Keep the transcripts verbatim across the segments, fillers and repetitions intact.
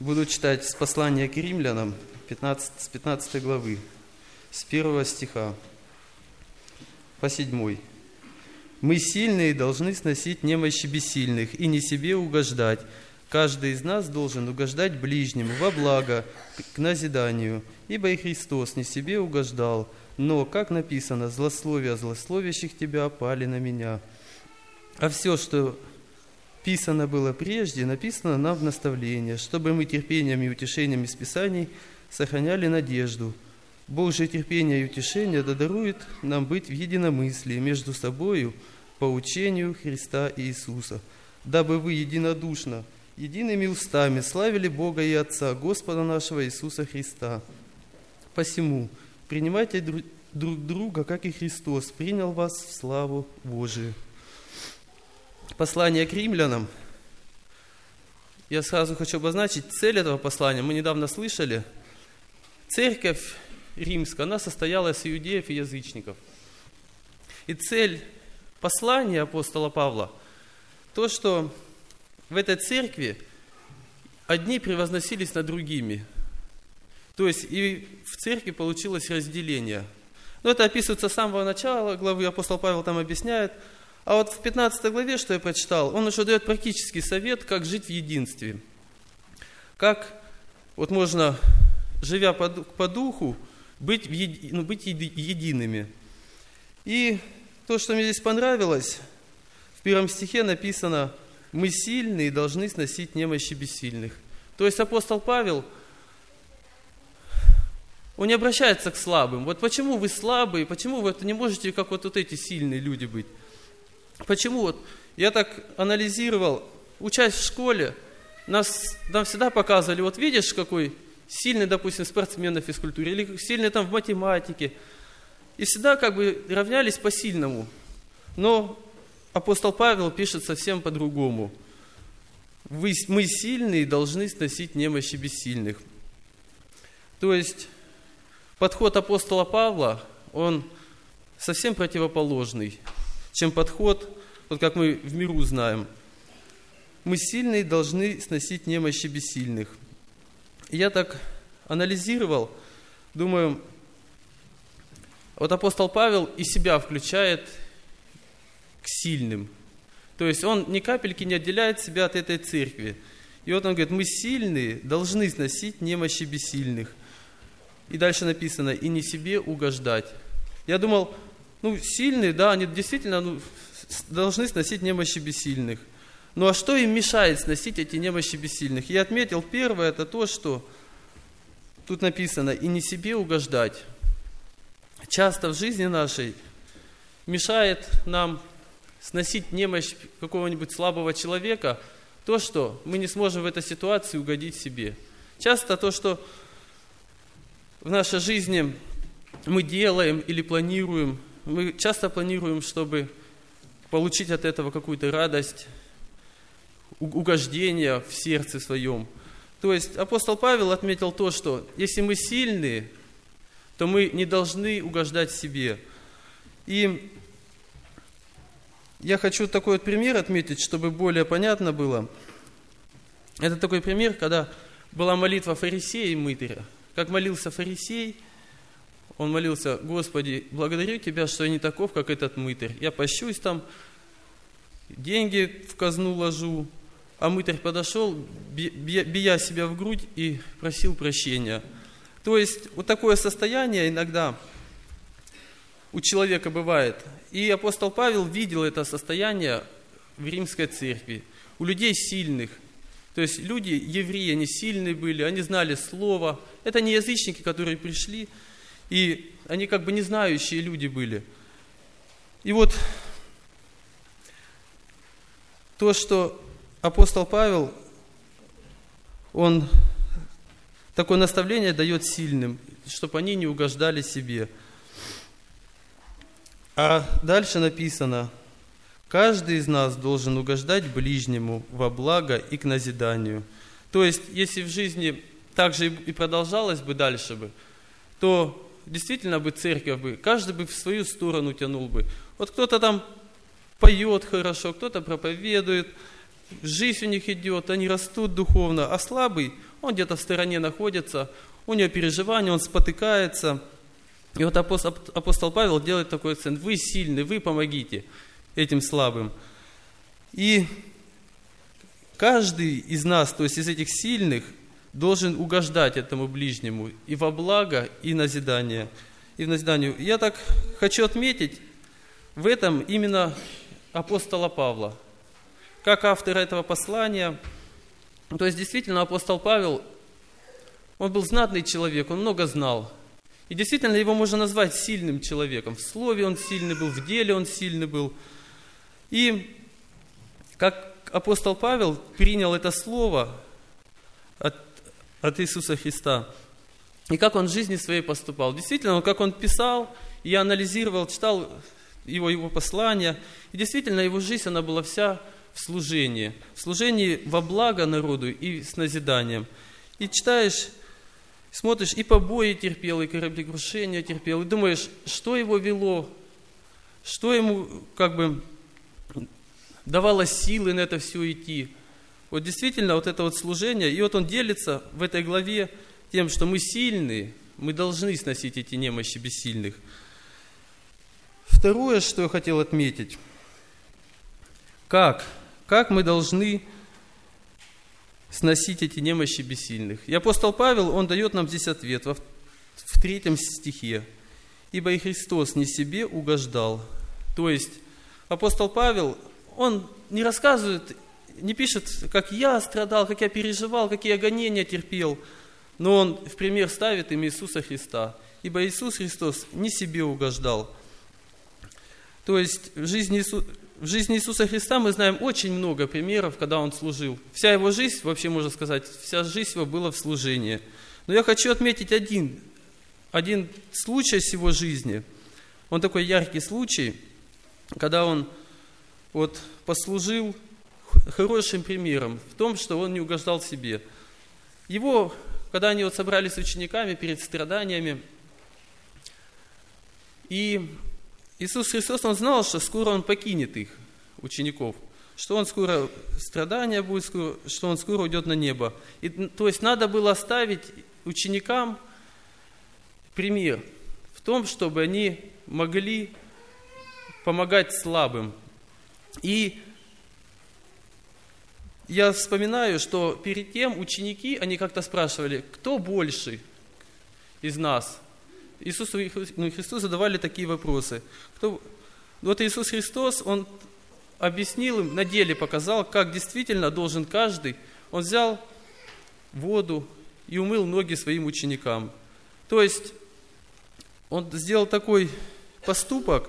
Буду читать с послания к римлянам, пятнадцатой, с пятнадцатой главы, с первого стиха по седьмой. «Мы сильные должны сносить немощи бессильных и не себе угождать. Каждый из нас должен угождать ближнему во благо, к назиданию, ибо и Христос не себе угождал, но, как написано, злословия злословящих тебя пали на меня. А все, что писано было прежде, написано нам в наставление, чтобы мы терпением и утешением из Писаний сохраняли надежду. Бог же терпение и утешение да дарует нам быть в единомыслии между собою по учению Христа Иисуса, дабы вы единодушно, едиными устами славили Бога и Отца, Господа нашего Иисуса Христа. Посему принимайте друг друга, как и Христос принял вас в славу Божию». Послание к римлянам. Я сразу хочу обозначить цель этого послания. Мы недавно слышали, церковь римская, она состояла из иудеев и язычников. И цель послания апостола Павла, то, что в этой церкви одни превозносились над другими. То есть и в церкви получилось разделение. Но это описывается с самого начала главы, апостол Павел там объясняет. А вот в пятнадцатой главе, что я прочитал, он уже дает практический совет, как жить в единстве. Как вот можно, живя по, по духу, быть, еди, ну, быть еди, едиными. И то, что мне здесь понравилось, в первом стихе написано: «Мы сильные и должны сносить немощи бессильных». То есть апостол Павел, он не обращается к слабым. Вот почему вы слабые, почему вы не можете, как вот, вот эти сильные люди быть? Почему? Вот я так анализировал, учась в школе, нас, нам всегда показывали, вот видишь, какой сильный, допустим, спортсмен на физкультуре, или сильный там в математике, и всегда как бы равнялись по сильному. Но апостол Павел пишет совсем по-другому. Вы, мы сильные должны сносить немощи бессильных. То есть подход апостола Павла, он совсем противоположный, чем подход, вот как мы в миру знаем. Мы сильные должны сносить немощи бессильных. И я так анализировал, думаю, вот апостол Павел и себя включает к сильным. То есть он ни капельки не отделяет себя от этой церкви. И вот он говорит: мы сильные должны сносить немощи бессильных. И дальше написано: и не себе угождать. Я думал, ну, сильные, да, они действительно ну, должны сносить немощи бессильных. Ну, а что им мешает сносить эти немощи бессильных? Я отметил, первое, это то, что тут написано: и не себе угождать. Часто в жизни нашей мешает нам сносить немощь какого-нибудь слабого человека то, что мы не сможем в этой ситуации угодить себе. Часто то, что в нашей жизни мы делаем или планируем, мы часто планируем, чтобы получить от этого какую-то радость, угождение в сердце своем. То есть апостол Павел отметил то, что если мы сильные, то мы не должны угождать себе. И я хочу такой вот пример отметить, чтобы более понятно было. Это такой пример, когда была молитва фарисея и мытаря. Как молился фарисей, он молился: «Господи, благодарю Тебя, что я не таков, как этот мытарь. Я пощусь там, деньги в казну ложу». А мытарь подошел, бия себя в грудь и просил прощения. То есть вот такое состояние иногда у человека бывает. И апостол Павел видел это состояние в римской церкви. У людей сильных. То есть люди, евреи, они сильные были, они знали слово. Это не язычники, которые пришли, и они как бы не знающие люди были. И вот то, что апостол Павел, он такое наставление дает сильным, чтобы они не угождали себе. А дальше написано: каждый из нас должен угождать ближнему во благо и к назиданию. То есть, если в жизни так же и продолжалось бы дальше бы, то действительно бы церковь бы, каждый бы в свою сторону тянул бы. Вот кто-то там поет хорошо, кто-то проповедует, жизнь у них идет, они растут духовно, а слабый, он где-то в стороне находится, у него переживания, он спотыкается. И вот апостол, апостол Павел делает такой акцент: вы сильны, вы помогите этим слабым. И каждый из нас, то есть из этих сильных, должен угождать этому ближнему и во благо, и назидание. И в назиданию. Я так хочу отметить в этом именно апостола Павла, как автора этого послания. То есть действительно апостол Павел, он был знатный человек, он много знал. И действительно его можно назвать сильным человеком. В слове он сильный был, в деле он сильный был. И как апостол Павел принял это слово от, от Иисуса Христа, и как он в жизни своей поступал. Действительно, как он писал, я анализировал, читал его, его послания, и действительно его жизнь, она была вся в служении. В служении во благо народу и с назиданием. И читаешь, смотришь, и побои терпел, и кораблекрушения терпел, и думаешь, что его вело, что ему как бы давало силы на это все идти. Вот действительно, вот это вот служение, и вот он делится в этой главе тем, что мы сильные, мы должны сносить эти немощи бессильных. Второе, что я хотел отметить, как, как мы должны сносить эти немощи бессильных. И апостол Павел, он дает нам здесь ответ во, в третьем стихе. «Ибо и Христос не себе угождал». То есть апостол Павел, он не рассказывает, не пишет, как я страдал, как я переживал, какие я гонения терпел, но он в пример ставит им Иисуса Христа. Ибо Иисус Христос не себе угождал. То есть в жизни, Иису... в жизни Иисуса Христа мы знаем очень много примеров, когда Он служил. Вся Его жизнь, вообще можно сказать, вся жизнь Его была в служении. Но я хочу отметить один, один случай из Его жизни. Он такой яркий случай, когда Он вот послужил хорошим примером в том, что Он не угождал себе. Его, когда они вот собрались с учениками перед страданиями, и Иисус Христос, Он знал, что скоро Он покинет их, учеников, что Он скоро, страдания будет, скоро, что Он скоро уйдет на небо. И, то есть надо было оставить ученикам пример в том, чтобы они могли помогать слабым. И я вспоминаю, что перед тем ученики, они как-то спрашивали, кто больше из нас? Иисусу ну, Христу задавали такие вопросы. Кто... Вот Иисус Христос, Он объяснил им, на деле показал, как действительно должен каждый. Он взял воду и умыл ноги своим ученикам. То есть Он сделал такой поступок,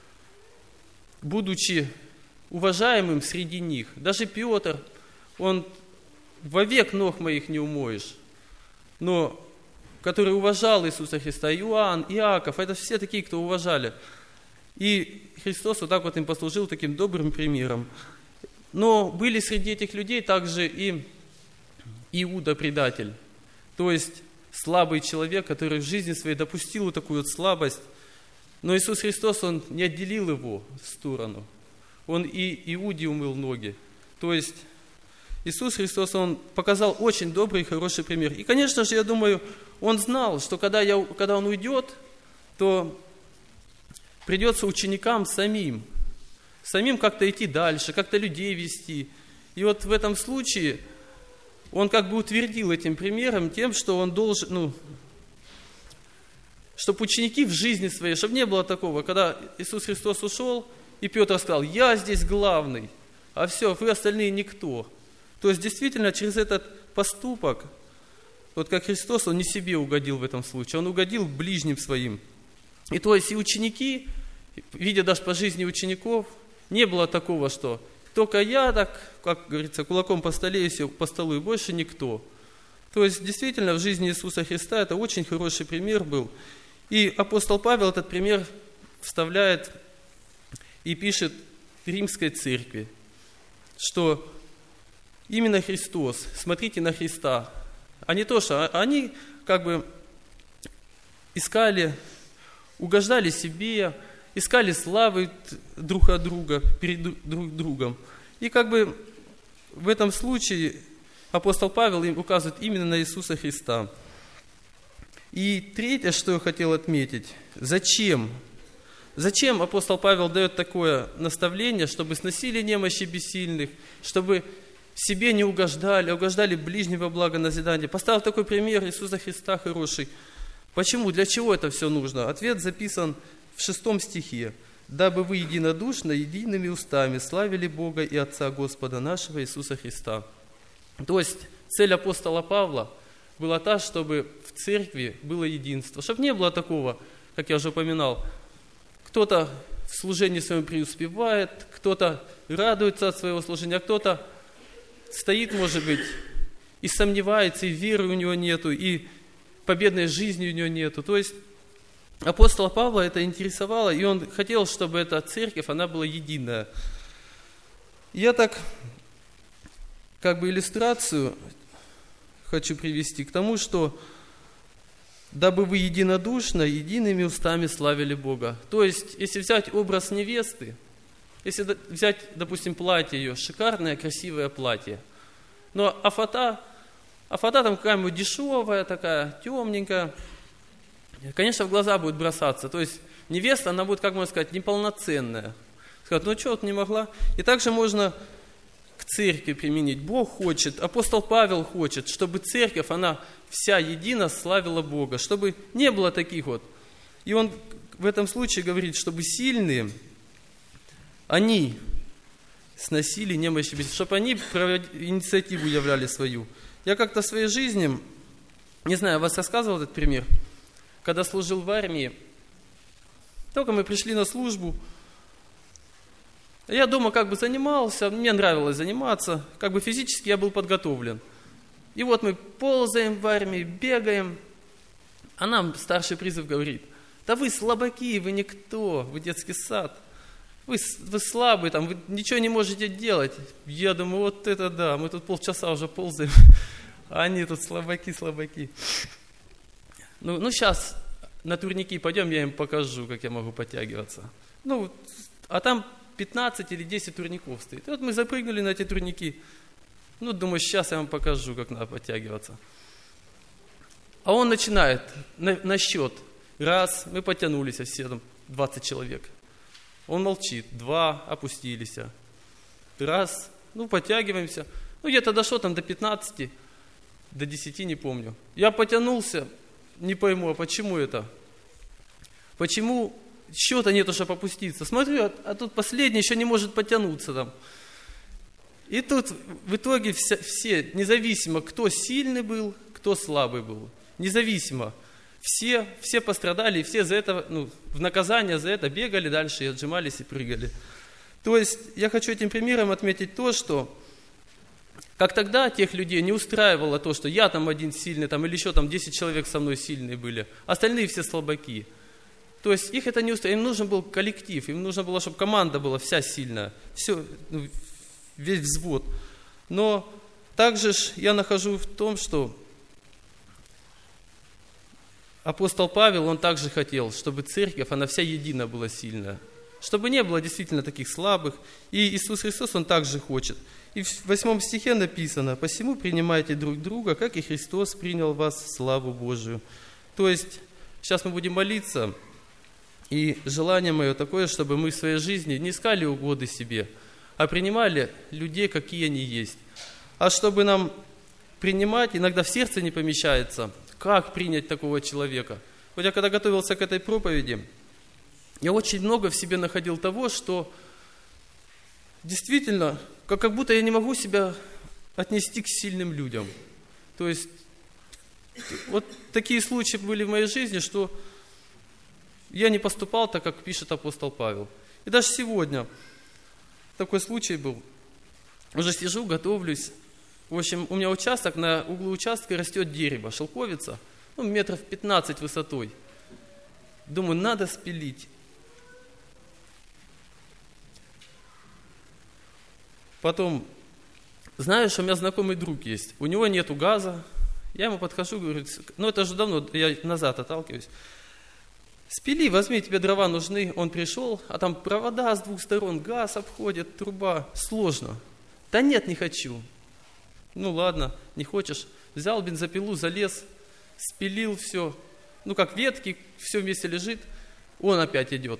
будучи уважаемым среди них. Даже Петр, он вовек ног моих не умоешь, но который уважал Иисуса Христа, Иоанн, Иаков, это все такие, кто уважали. И Христос вот так вот им послужил таким добрым примером. Но были среди этих людей также и Иуда предатель, то есть слабый человек, который в жизни своей допустил вот такую вот слабость. Но Иисус Христос, Он не отделил его в сторону. Он и Иуде умыл ноги. То есть Иисус Христос, Он показал очень добрый и хороший пример. И, конечно же, я думаю, Он знал, что когда, я, когда Он уйдет, то придется ученикам самим, самим как-то идти дальше, как-то людей вести. И вот в этом случае Он как бы утвердил этим примером тем, что Он должен, ну, чтобы ученики в жизни своей, чтобы не было такого, когда Иисус Христос ушел, и Петр сказал, я здесь главный, а все, вы остальные никто. То есть, действительно, через этот поступок, вот как Христос, Он не себе угодил в этом случае, Он угодил ближним своим. И то есть, и ученики, видя даже по жизни учеников, не было такого, что только я, так, как говорится, кулаком по столе и все по столу, и больше никто. То есть, действительно, в жизни Иисуса Христа это очень хороший пример был. И апостол Павел этот пример вставляет и пишет Римской церкви, что именно Христос, смотрите на Христа, а не то, что они как бы искали, угождали себе, искали славы друг от друга, перед друг другом. И как бы в этом случае апостол Павел им указывает именно на Иисуса Христа. И третье, что я хотел отметить, зачем? Зачем апостол Павел дает такое наставление, чтобы сносили немощи бессильных, чтобы себе не угождали, а угождали ближнего блага назидания. Поставил такой пример Иисуса Христа хороший. Почему? Для чего это все нужно? Ответ записан в шестом стихе. «Дабы вы единодушно, едиными устами славили Бога и Отца Господа нашего Иисуса Христа». То есть цель апостола Павла была та, чтобы в церкви было единство, чтобы не было такого, как я уже упоминал, кто-то в служении своем преуспевает, кто-то радуется от своего служения, а кто-то стоит, может быть, и сомневается, и веры у него нету, и победной жизни у него нету. То есть апостола Павла это интересовало, и он хотел, чтобы эта церковь, она была единая. Я так, как бы иллюстрацию хочу привести к тому, что дабы вы единодушно, едиными устами славили Бога. То есть, если взять образ невесты, если взять, допустим, платье ее, шикарное, красивое платье, но афата, афата там какая-нибудь дешевая такая, темненькая, конечно, в глаза будет бросаться. То есть, невеста, она будет, как можно сказать, неполноценная. Сказать, ну что, вот не могла. И также можно к церкви применить. Бог хочет, апостол Павел хочет, чтобы церковь, она вся едино славила Бога, чтобы не было таких вот. И он в этом случае говорит, чтобы сильные, они сносили немощи, чтобы они инициативу являли свою. Я как-то в своей жизни, не знаю, вас рассказывал этот пример, когда служил в армии, только мы пришли на службу, я дома как бы занимался, мне нравилось заниматься, как бы физически я был подготовлен. И вот мы ползаем в армии, бегаем, а нам старший призыв говорит, да вы слабаки, вы никто, вы детский сад, вы, вы слабые, там, вы ничего не можете делать. Я думаю, вот это да, мы тут полчаса уже ползаем, а они тут слабаки, слабаки. Ну, ну сейчас на турники пойдем, я им покажу, как я могу подтягиваться. Ну, а там пятнадцать или десять турников стоит. И вот мы запрыгнули на эти турники. Ну, думаю, сейчас я вам покажу, как надо подтягиваться. А он начинает на, на счет. Раз, мы подтянулись все, там, двадцать человек. Он молчит. Два, опустились. Раз, ну, подтягиваемся. Ну, где-то дошло там до пятнадцати, до десяти, не помню. Я потянулся, не пойму, а почему это? Почему счета нету, чтобы опуститься? Смотрю, а, а тут последний еще не может потянуться там. И тут в итоге все, все, независимо, кто сильный был, кто слабый был, независимо, все, все пострадали, и все за это, ну, в наказание за это бегали дальше, и отжимались, и прыгали. То есть я хочу этим примером отметить то, что как тогда тех людей не устраивало то, что я там один сильный, там, или еще там десять человек со мной сильные были, остальные все слабаки. То есть их это не устраивало, им нужен был коллектив, им нужно было, чтобы команда была вся сильная, все, ну, весь взвод. Но также ж я нахожу в том, что апостол Павел, он также хотел, чтобы церковь, она вся едина была сильная, чтобы не было действительно таких слабых. И Иисус Христос, он также хочет. И в восьмом стихе написано: «Посему принимайте друг друга, как и Христос принял вас в славу Божию». То есть сейчас мы будем молиться, и желание мое такое, чтобы мы в своей жизни не искали угоды себе, а принимали людей, какие они есть. А чтобы нам принимать, иногда в сердце не помещается, как принять такого человека. Вот я когда готовился к этой проповеди, я очень много в себе находил того, что действительно, как, как будто я не могу себя отнести к сильным людям. То есть, вот такие случаи были в моей жизни, что я не поступал так, как пишет апостол Павел. И даже сегодня такой случай был. Уже сижу, готовлюсь. В общем, у меня участок, на углу участка растет дерево, шелковица, ну, метров пятнадцать высотой. Думаю, надо спилить. Потом, знаешь, у меня знакомый друг есть, у него нету газа. Я ему подхожу, говорю, ну это же давно, я назад отталкиваюсь. Спили, возьми, тебе дрова нужны. Он пришел, а там провода с двух сторон, газ обходит, труба. Сложно. Да нет, не хочу. Ну ладно, не хочешь. Взял бензопилу, залез, спилил все. Ну как ветки, все вместе лежит. Он опять идет.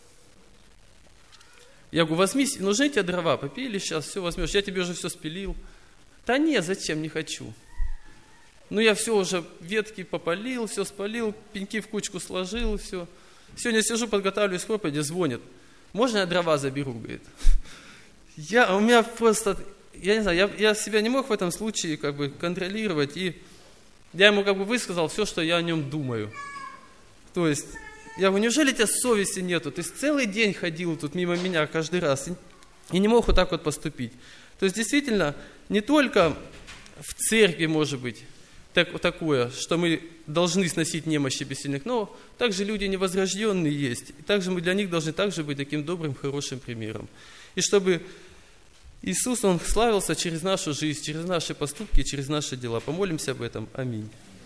Я говорю, возьми, нужны тебе дрова, попили сейчас, все возьмешь, я тебе уже все спилил. Да не, зачем, не хочу. Ну я все уже, ветки попалил, все спалил, пеньки в кучку сложил, все. Сегодня сижу, подготавливаюсь к проповеди, звонит. Можно я дрова заберу, говорит. Я, у меня просто, я не знаю, я, я себя не мог в этом случае как бы контролировать, и я ему как бы высказал все, что я о нем думаю. То есть, я говорю, неужели у тебя совести нету? Ты целый день ходил тут мимо меня каждый раз и, и не мог вот так вот поступить. То есть, действительно, не только в церкви может быть так, такое, что мы должны сносить немощи бессильных, но также люди невозрожденные есть. И также мы для них должны также быть таким добрым, хорошим примером. И чтобы Иисус, Он славился через нашу жизнь, через наши поступки, через наши дела. Помолимся об этом. Аминь.